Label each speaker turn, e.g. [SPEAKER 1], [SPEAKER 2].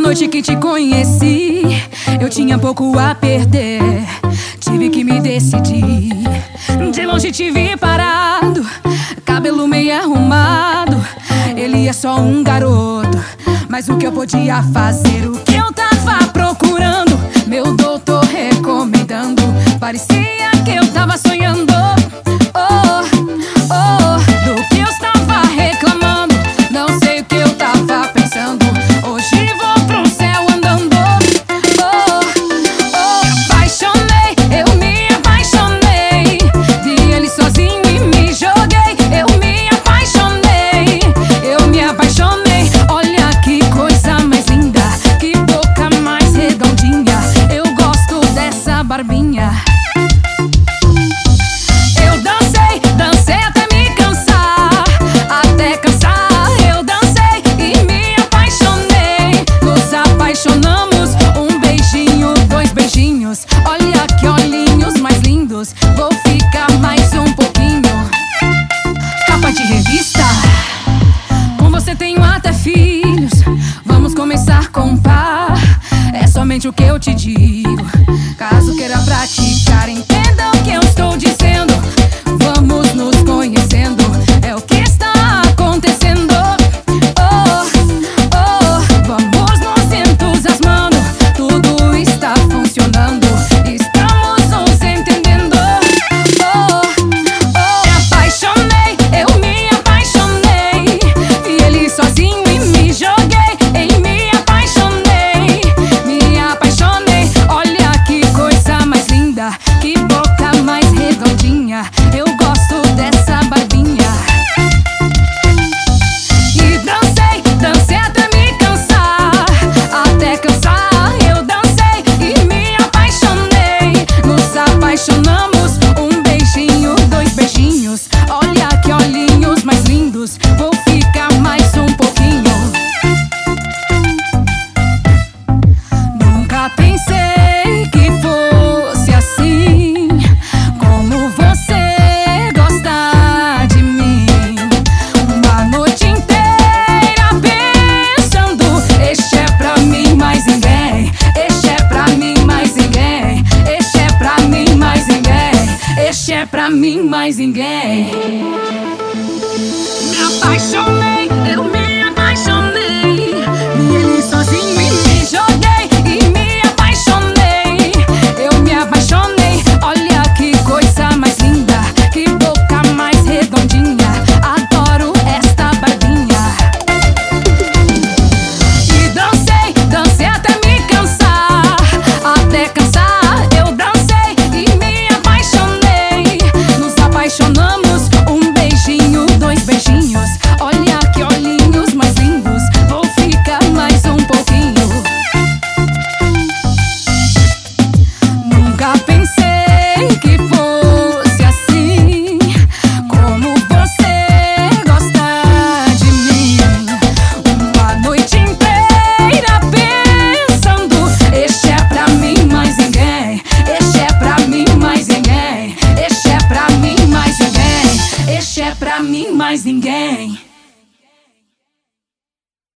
[SPEAKER 1] noite que te conheci, eu tinha pouco a perder. Tive que me decidir. De longe te vi parado, cabelo meio arrumado. Ele é só um garoto, mas o que eu podia fazer? O que eu tava procurando, meu doutor recomendando. Parecia que eu tava sonhando. Oh, oh, do que eu estava reclamando. Não sei o que eu tava pensando. Hoje vou pro céu andando. Oh, oh, apaixonei, eu me apaixonei. Vi ele sozinho e me joguei. Eu me apaixonei, eu me apaixonei. Olha que coisa mais linda, que boca mais redondinha. Eu gosto dessa barbinha. Olha que olhinhos mais lindos. Vou ficar mais um pouquinho. Capa de revista, com você tenho até filhos. Vamos começar com par. É somente o que eu te digo. Caso queira praticar, entenda o que eu estou dizendo. Vamos nos conhecendo, é o que está acontecendo. Oh, oh, vamos nos entusiasmando. Tudo está funcionando. Que boca mais redondinha. Eu gosto dessa barbinha. E dancei, dancei até me cansar. Até cansar eu dancei e me apaixonei. Nos apaixonamos, um beijinho, dois beijinhos. Olha que olhinhos mais lindos.